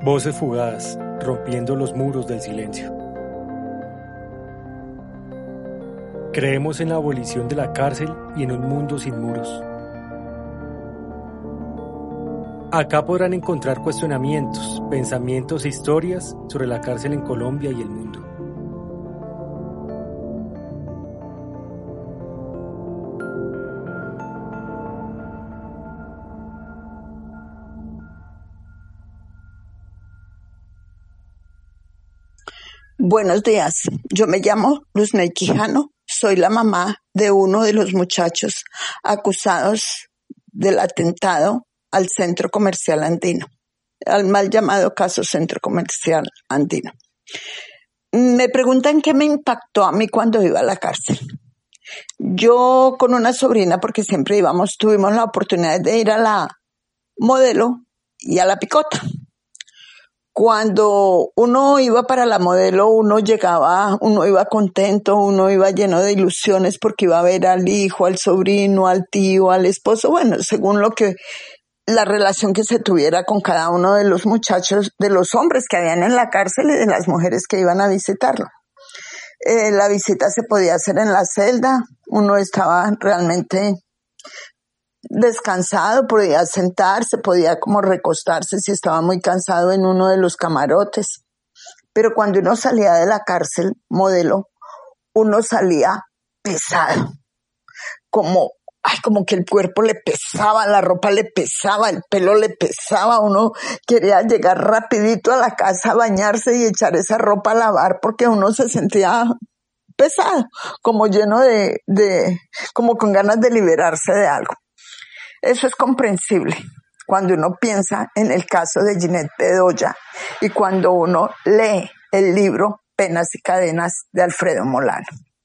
Voces fugadas, rompiendo los muros del silencio. Creemos en la abolición de la cárcel y en un mundo sin muros. Acá podrán encontrar cuestionamientos, pensamientos e historias sobre la cárcel en Colombia y el mundo. Buenos días, yo me llamo Luzmey Quijano, soy la mamá de uno de los muchachos acusados del atentado al Centro Comercial Andino, al mal llamado caso Centro Comercial Andino. Me preguntan qué me impactó a mí cuando iba a la cárcel. Yo con una sobrina, porque siempre tuvimos la oportunidad de ir a la Modelo y a la Picota. Cuando uno iba para la Modelo, uno iba contento, uno iba lleno de ilusiones porque iba a ver al hijo, al sobrino, al tío, al esposo, bueno, según la relación que se tuviera con cada uno de los muchachos, de los hombres que habían en la cárcel y de las mujeres que iban a visitarlo. La visita se podía hacer en la celda, uno estaba realmente descansado, podía sentarse, podía como recostarse si estaba muy cansado en uno de los camarotes. Pero cuando uno salía de la cárcel Modelo, uno salía pesado, como que el cuerpo le pesaba, la ropa le pesaba, el pelo le pesaba, uno quería llegar rapidito a la casa a bañarse y echar esa ropa a lavar porque uno se sentía pesado, como lleno como con ganas de liberarse de algo. Eso es comprensible cuando uno piensa en el caso de Ginette Bedoya y cuando uno lee el libro Penas y Cadenas de Alfredo Molano.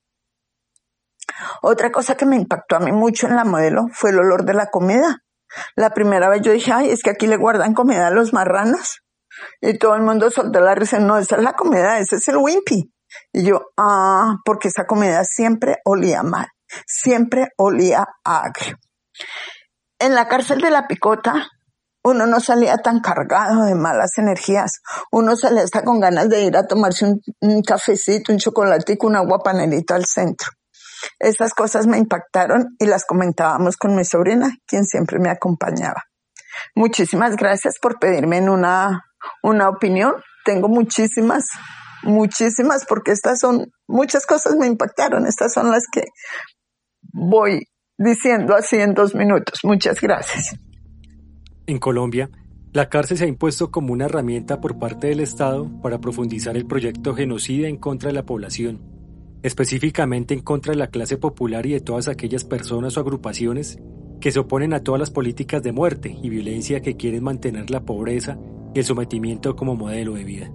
Otra cosa que me impactó a mí mucho en la Modelo fue el olor de la comida. La primera vez yo dije, es que aquí le guardan comida a los marranos. Y todo el mundo soltó la risa, no, esa es la comida, ese es el Wimpy. Y yo, porque esa comida siempre olía mal, siempre olía agrio. En la cárcel de la Picota, uno no salía tan cargado de malas energías. Uno salía hasta con ganas de ir a tomarse un cafecito, un chocolatico, un agua panelita al centro. Esas cosas me impactaron y las comentábamos con mi sobrina, quien siempre me acompañaba. Muchísimas gracias por pedirme una opinión. Tengo muchísimas, porque muchas cosas me impactaron. Estas son las que voy diciendo así en 2 minutos. Muchas gracias. En Colombia, la cárcel se ha impuesto como una herramienta por parte del Estado para profundizar el proyecto genocida en contra de la población, específicamente en contra de la clase popular y de todas aquellas personas o agrupaciones que se oponen a todas las políticas de muerte y violencia que quieren mantener la pobreza y el sometimiento como modelo de vida.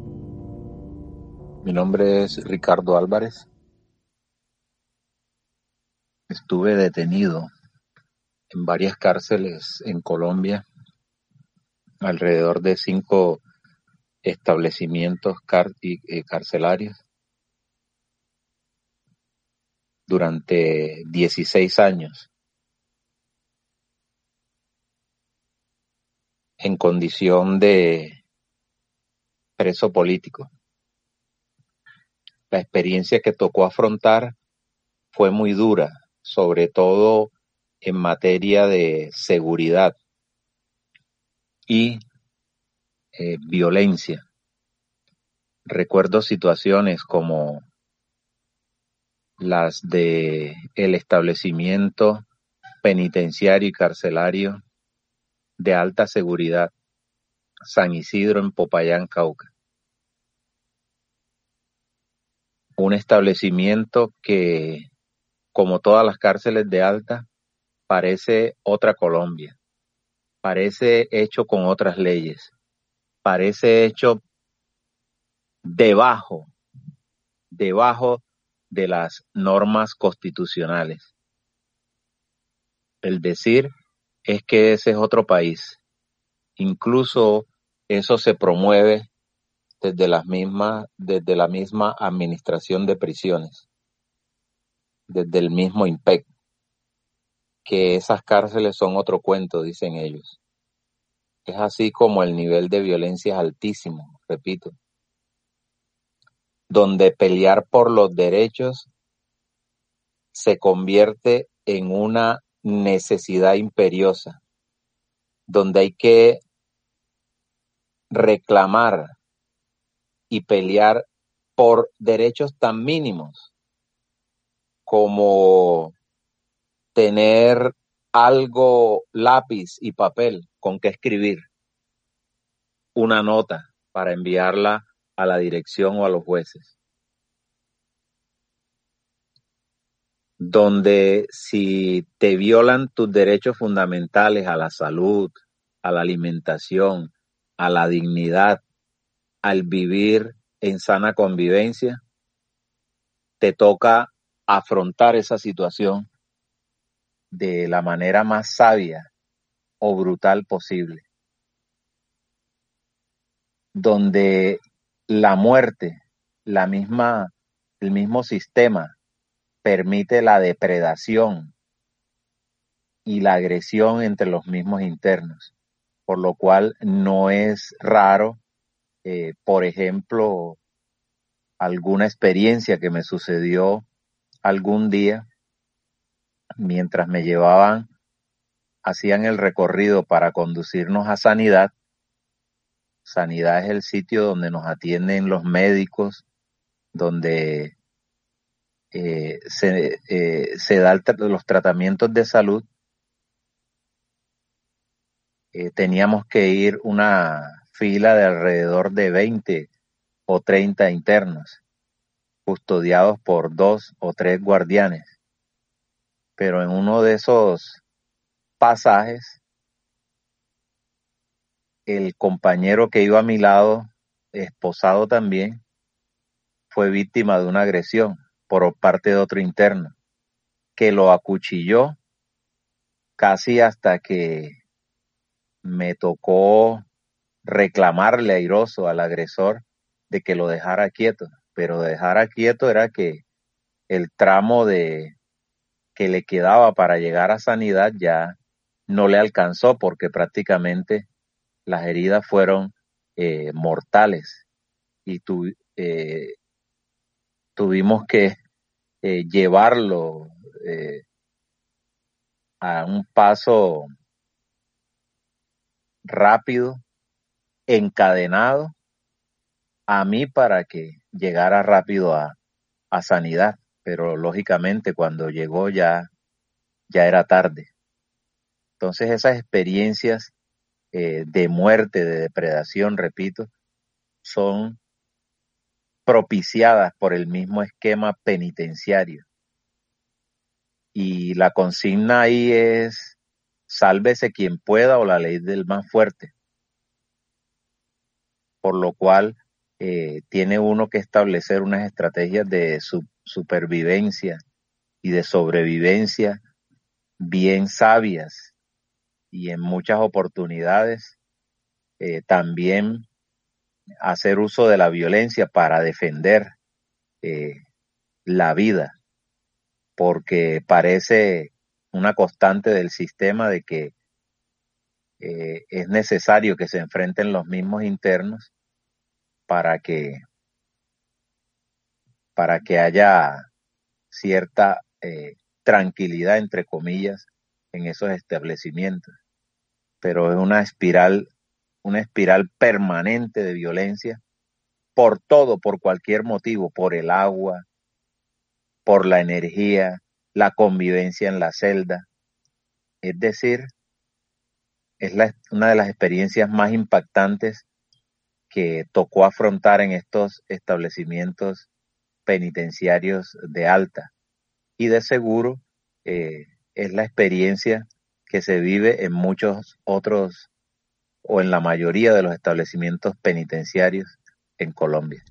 Mi nombre es Ricardo Álvarez. Estuve detenido en varias cárceles en Colombia, alrededor de 5 establecimientos carcelarios durante 16 años, en condición de preso político. La experiencia que tocó afrontar fue muy dura, sobre todo en materia de seguridad y violencia. Recuerdo situaciones como las de el establecimiento penitenciario y carcelario de alta seguridad San Isidro en Popayán, Cauca. Un establecimiento que, como todas las cárceles de alta, parece otra Colombia, parece hecho con otras leyes, parece hecho debajo de las normas constitucionales. El decir es que ese es otro país. Incluso eso se promueve desde la misma administración de prisiones, desde el mismo IMPEC, que esas cárceles son otro cuento, dicen ellos. Es así como el nivel de violencia es altísimo, repito, donde pelear por los derechos se convierte en una necesidad imperiosa, donde hay que reclamar y pelear por derechos tan mínimos como tener algo, lápiz y papel con que escribir una nota para enviarla a la dirección o a los jueces. Donde si te violan tus derechos fundamentales a la salud, a la alimentación, a la dignidad, al vivir en sana convivencia, te toca afrontar esa situación de la manera más sabia o brutal posible. Donde la muerte, el mismo sistema permite la depredación y la agresión entre los mismos internos, por lo cual no es raro, por ejemplo, alguna experiencia que me sucedió algún día mientras me llevaban, hacían el recorrido para conducirnos a Sanidad. Sanidad es el sitio donde nos atienden los médicos, donde se dan los tratamientos de salud. Teníamos que ir una fila de alrededor de 20 o 30 internos, custodiados por 2 o 3 guardianes. Pero en uno de esos pasajes, el compañero que iba a mi lado, esposado también, fue víctima de una agresión por parte de otro interno, que lo acuchilló casi hasta que me tocó reclamarle airoso al agresor de que lo dejara quieto. Pero dejara quieto era que el tramo que le quedaba para llegar a Sanidad ya no le alcanzó, porque prácticamente las heridas fueron mortales y tuvimos que llevarlo a un paso rápido, encadenado a mí para que llegara rápido a Sanidad, pero lógicamente cuando llegó ya era tarde. Entonces esas experiencias de muerte, de depredación, repito, son propiciadas por el mismo esquema penitenciario. Y la consigna ahí es: sálvese quien pueda, o la ley del más fuerte. Por lo cual tiene uno que establecer unas estrategias de supervivencia y de sobrevivencia bien sabias, y en muchas oportunidades también hacer uso de la violencia para defender la vida, porque parece una constante del sistema de que es necesario que se enfrenten los mismos internos para que haya cierta tranquilidad, entre comillas, en esos establecimientos. Pero es una espiral permanente de violencia por todo, por cualquier motivo, por el agua, por la energía, la convivencia en la celda. Es decir, es una de las experiencias más impactantes que tocó afrontar en estos establecimientos penitenciarios de alta. Y de seguro es la experiencia que se vive en muchos otros, o en la mayoría de los establecimientos penitenciarios en Colombia.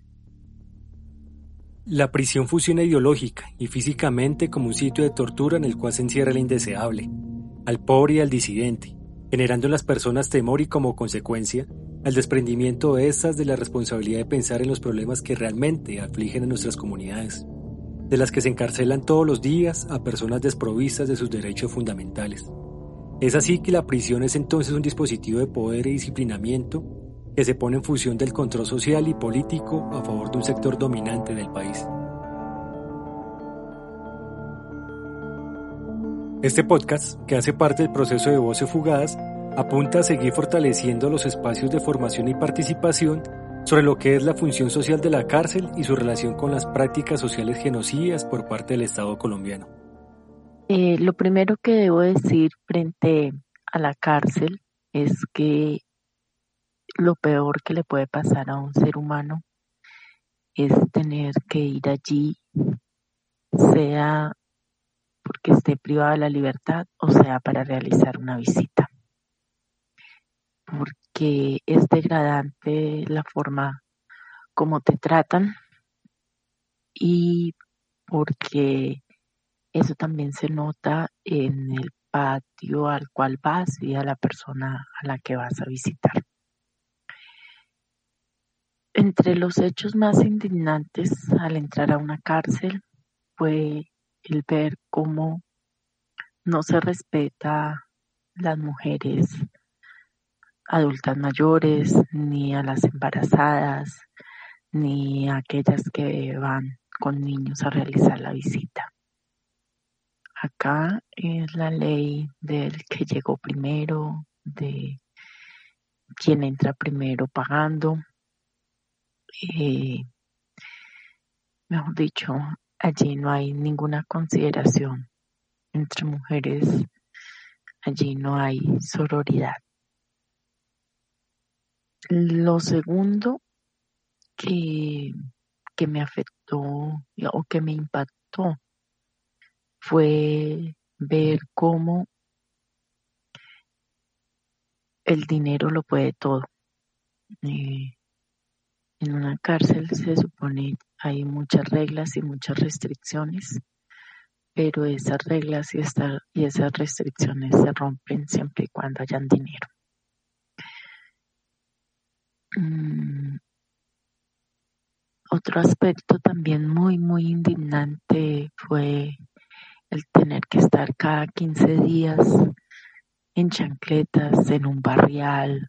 La prisión funciona ideológica y físicamente como un sitio de tortura en el cual se encierra el indeseable, al pobre y al disidente, generando en las personas temor y, como consecuencia, al desprendimiento de estas de la responsabilidad de pensar en los problemas que realmente afligen a nuestras comunidades, de las que se encarcelan todos los días a personas desprovistas de sus derechos fundamentales. Es así que la prisión es entonces un dispositivo de poder y disciplinamiento que se pone en función del control social y político a favor de un sector dominante del país. Este podcast, que hace parte del proceso de Voces Fugadas, apunta a seguir fortaleciendo los espacios de formación y participación sobre lo que es la función social de la cárcel y su relación con las prácticas sociales genocidas por parte del Estado colombiano. Lo primero que debo decir frente a la cárcel es que lo peor que le puede pasar a un ser humano es tener que ir allí, sea porque esté privado de la libertad o sea para realizar una visita. Porque es degradante la forma como te tratan y porque eso también se nota en el patio al cual vas y a la persona a la que vas a visitar. Entre los hechos más indignantes al entrar a una cárcel fue el ver cómo no se respeta las mujeres adultas mayores, ni a las embarazadas, ni a aquellas que van con niños a realizar la visita. Acá es la ley del que llegó primero, de quien entra primero pagando. Mejor dicho, allí no hay ninguna consideración entre mujeres, allí no hay sororidad. Lo segundo que me afectó o que me impactó fue ver cómo el dinero lo puede todo. En una cárcel se supone hay muchas reglas y muchas restricciones, pero esas reglas y esas restricciones se rompen siempre y cuando hayan dinero. Otro aspecto también muy, muy indignante fue el tener que estar cada 15 días en chancletas, en un barrial,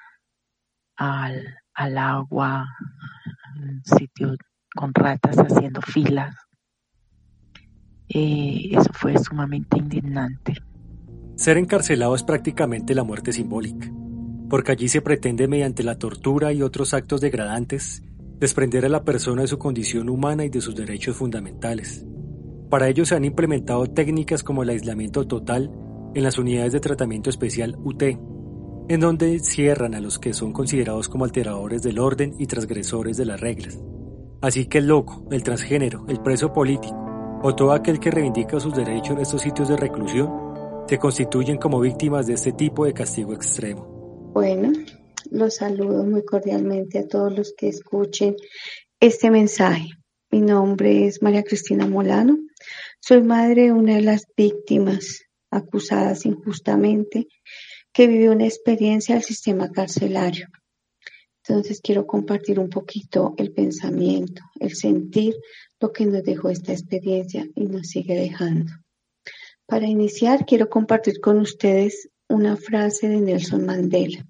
al agua, en sitios con ratas haciendo filas. Eso fue sumamente indignante. Ser encarcelado es prácticamente la muerte simbólica, porque allí se pretende mediante la tortura y otros actos degradantes desprender a la persona de su condición humana y de sus derechos fundamentales. Para ello se han implementado técnicas como el aislamiento total en las unidades de tratamiento especial UT, en donde cierran a los que son considerados como alteradores del orden y transgresores de las reglas. Así que el loco, el transgénero, el preso político o todo aquel que reivindica sus derechos en estos sitios de reclusión se constituyen como víctimas de este tipo de castigo extremo. Bueno, los saludo muy cordialmente a todos los que escuchen este mensaje. Mi nombre es María Cristina Molano. Soy madre de una de las víctimas acusadas injustamente que vivió una experiencia del sistema carcelario. Entonces quiero compartir un poquito el pensamiento, el sentir, lo que nos dejó esta experiencia y nos sigue dejando. Para iniciar, quiero compartir con ustedes una frase de Nelson Mandela,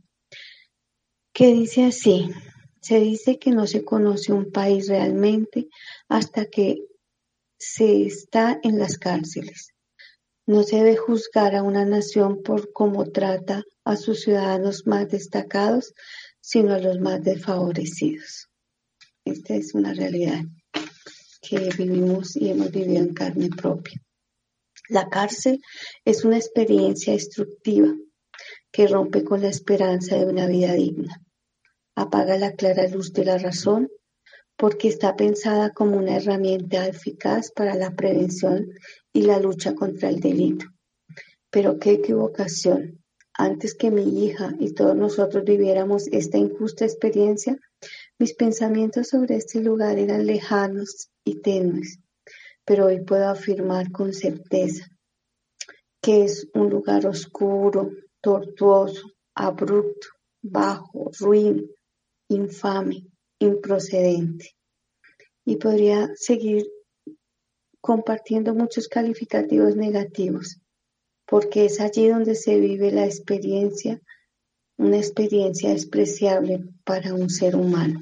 que dice así: se dice que no se conoce un país realmente hasta que se está en las cárceles. No se debe juzgar a una nación por cómo trata a sus ciudadanos más destacados, sino a los más desfavorecidos. Esta es una realidad que vivimos y hemos vivido en carne propia. La cárcel es una experiencia destructiva que rompe con la esperanza de una vida digna. Apaga la clara luz de la razón porque está pensada como una herramienta eficaz para la prevención y la lucha contra el delito. Pero qué equivocación. Antes que mi hija y todos nosotros viviéramos esta injusta experiencia, mis pensamientos sobre este lugar eran lejanos y tenues. Pero hoy puedo afirmar con certeza que es un lugar oscuro, tortuoso, abrupto, bajo, ruin, infame, improcedente. Y podría seguir compartiendo muchos calificativos negativos, porque es allí donde se vive la experiencia, una experiencia despreciable para un ser humano.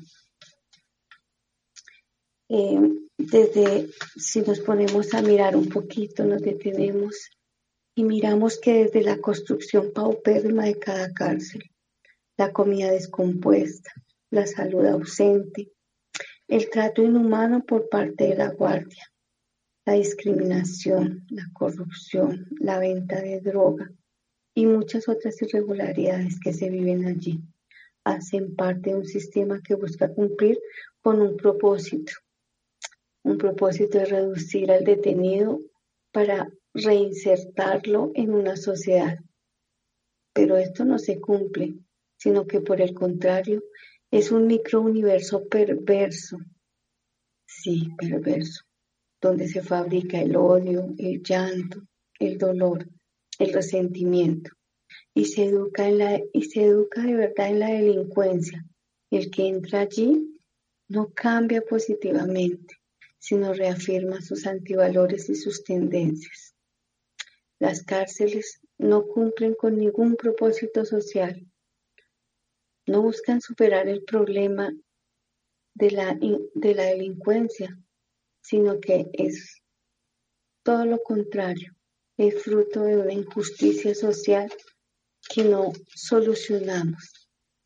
Si nos ponemos a mirar un poquito, nos detenemos y miramos que desde la construcción paupérrima de cada cárcel, la comida descompuesta, la salud ausente, el trato inhumano por parte de la guardia, la discriminación, la corrupción, la venta de droga y muchas otras irregularidades que se viven allí, hacen parte de un sistema que busca cumplir con un propósito de reducir al detenido para reinsertarlo en una sociedad. Pero esto no se cumple, sino que por el contrario, es un microuniverso perverso, sí, perverso, donde se fabrica el odio, el llanto, el dolor, el resentimiento, y se educa de verdad en la delincuencia. El que entra allí no cambia positivamente, sino reafirma sus antivalores y sus tendencias. Las cárceles no cumplen con ningún propósito social, no buscan superar el problema de la delincuencia, sino que es todo lo contrario, es fruto de una injusticia social que no solucionamos.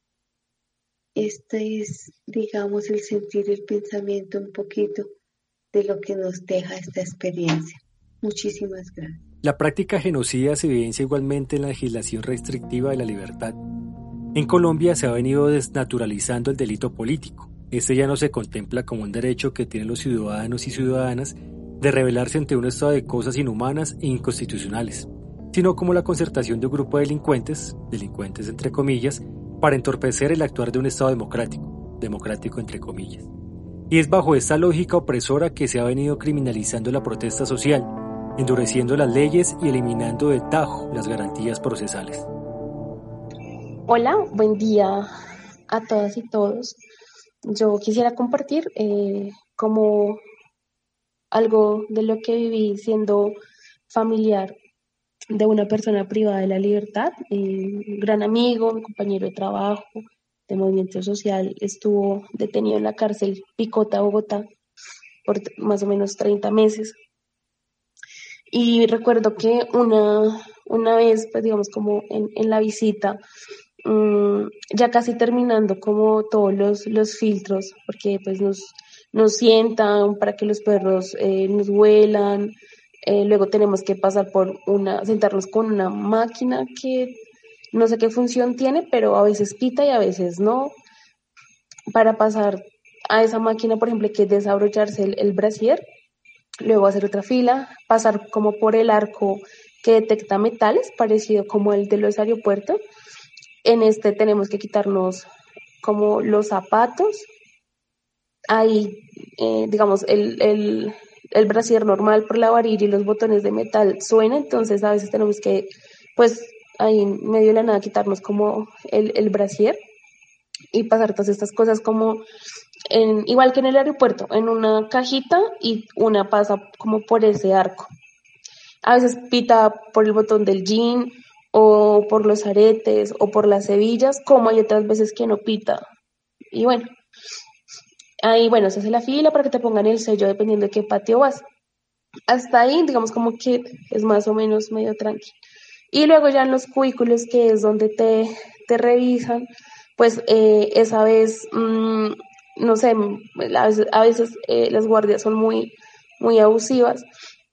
Este es, digamos, el sentir, el pensamiento un poquito de lo que nos deja esta experiencia. Muchísimas gracias. La práctica genocida se evidencia igualmente en la legislación restrictiva de la libertad. En Colombia se ha venido desnaturalizando el delito político. Este ya no se contempla como un derecho que tienen los ciudadanos y ciudadanas de rebelarse ante un estado de cosas inhumanas e inconstitucionales, sino como la concertación de un grupo de delincuentes entre comillas, para entorpecer el actuar de un estado democrático entre comillas. Y es bajo esta lógica opresora que se ha venido criminalizando la protesta social, endureciendo las leyes y eliminando de tajo las garantías procesales. Hola, buen día a todas y todos. Yo quisiera compartir como algo de lo que viví siendo familiar de una persona privada de la libertad, un gran amigo, un compañero de trabajo, de movimiento social, estuvo detenido en la cárcel Picota, Bogotá, por más o menos 30 meses. Y recuerdo que una vez, pues digamos como en la visita, ya casi terminando como todos los filtros, porque pues nos sientan para que los perros nos huelan, luego tenemos que pasar sentarnos con una máquina que no sé qué función tiene, pero a veces pita y a veces no. Para pasar a esa máquina, por ejemplo, hay que desabrocharse el brasier, luego hacer otra fila, pasar como por el arco que detecta metales, parecido como el de los aeropuertos. En este tenemos que quitarnos como los zapatos. Ahí, digamos, el brasier normal por la varilla y los botones de metal suena, entonces a veces tenemos que, pues, ahí en medio de la nada quitarnos como el brasier y pasar todas estas cosas como igual que en el aeropuerto, en una cajita y una pasa como por ese arco. A veces pita por el botón del jean o por los aretes o por las hebillas, como hay otras veces que no pita. Y bueno, ahí se hace la fila para que te pongan el sello dependiendo de qué patio vas. Hasta ahí, digamos como que es más o menos medio tranqui. Y luego ya en los cubículos, que es donde te revisan, pues esa vez, no sé, a veces las guardias son muy, muy abusivas.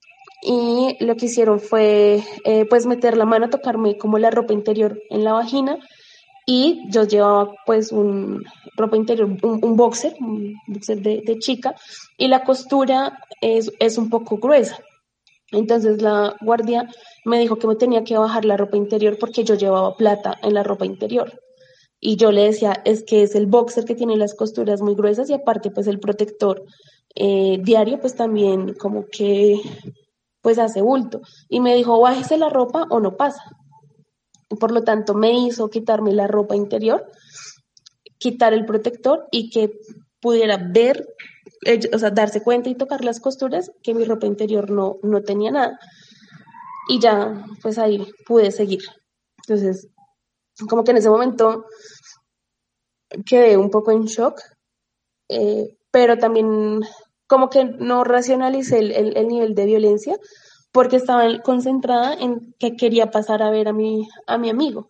Y lo que hicieron fue pues meter la mano, tocarme como la ropa interior en la vagina, y yo llevaba pues ropa interior, un boxer de chica, y la costura es un poco gruesa. Entonces la guardia me dijo que me tenía que bajar la ropa interior porque yo llevaba plata en la ropa interior. Y yo le decía, es que es el boxer que tiene las costuras muy gruesas y aparte pues el protector diario pues también como que pues hace bulto. Y me dijo, bájese la ropa o no pasa. Y por lo tanto me hizo quitarme la ropa interior, quitar el protector y que pudiera ver, o sea, darse cuenta y tocar las costuras que mi ropa interior no tenía nada. y ya pues ahí pude seguir. Entonces, como que en ese momento quedé un poco en shock, pero también como que no racionalicé el nivel de violencia porque estaba concentrada en que quería pasar a ver a mi amigo.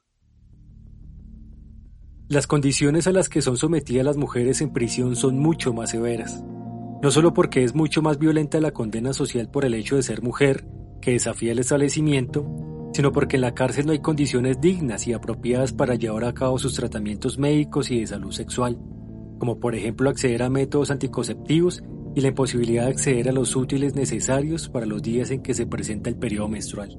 Las condiciones a las que son sometidas las mujeres en prisión son mucho más severas. No solo porque es mucho más violenta la condena social por el hecho de ser mujer, que desafía el establecimiento, sino porque en la cárcel no hay condiciones dignas y apropiadas para llevar a cabo sus tratamientos médicos y de salud sexual, como por ejemplo acceder a métodos anticonceptivos y la imposibilidad de acceder a los útiles necesarios para los días en que se presenta el periodo menstrual.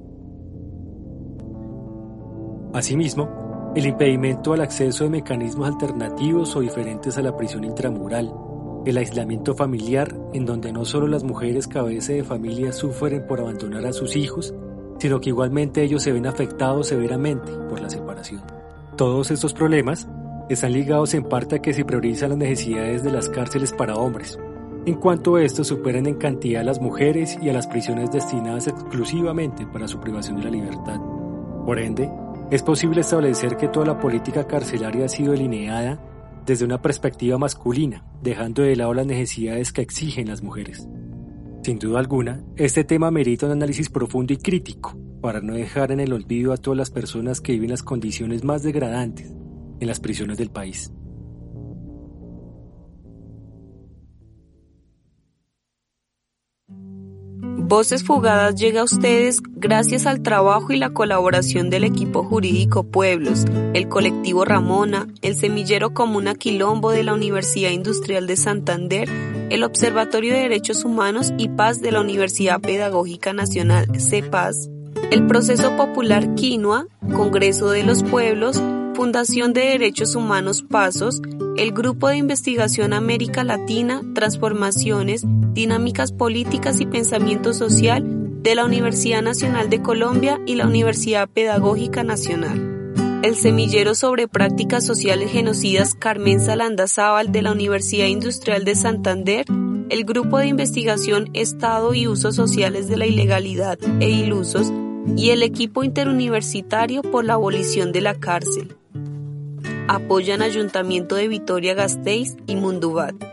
Asimismo, el impedimento al acceso de mecanismos alternativos o diferentes a la prisión intramural, el aislamiento familiar, en donde no solo las mujeres cabeza de familia sufren por abandonar a sus hijos, sino que igualmente ellos se ven afectados severamente por la separación. Todos estos problemas están ligados en parte a que se priorizan las necesidades de las cárceles para hombres, en cuanto a estos superan en cantidad a las mujeres y a las prisiones destinadas exclusivamente para su privación de la libertad. Por ende, es posible establecer que toda la política carcelaria ha sido delineada desde una perspectiva masculina, dejando de lado las necesidades que exigen las mujeres. Sin duda alguna, este tema merita un análisis profundo y crítico, para no dejar en el olvido a todas las personas que viven las condiciones más degradantes en las prisiones del país. Voces Fugadas llega a ustedes gracias al trabajo y la colaboración del equipo jurídico Pueblos, el colectivo Ramona, el semillero Comuna Quilombo de la Universidad Industrial de Santander, el Observatorio de Derechos Humanos y Paz de la Universidad Pedagógica Nacional CEPAS, el Proceso Popular Quinoa, Congreso de los Pueblos, Fundación de Derechos Humanos Pasos, el Grupo de Investigación América Latina, Transformaciones, Dinámicas Políticas y Pensamiento Social de la Universidad Nacional de Colombia y la Universidad Pedagógica Nacional. El semillero sobre prácticas sociales genocidas Carmen Salandazábal de la Universidad Industrial de Santander, el Grupo de Investigación Estado y Usos Sociales de la Ilegalidad e Ilusos y el equipo interuniversitario por la abolición de la cárcel. Apoyan Ayuntamiento de Vitoria-Gasteiz y Mundubat.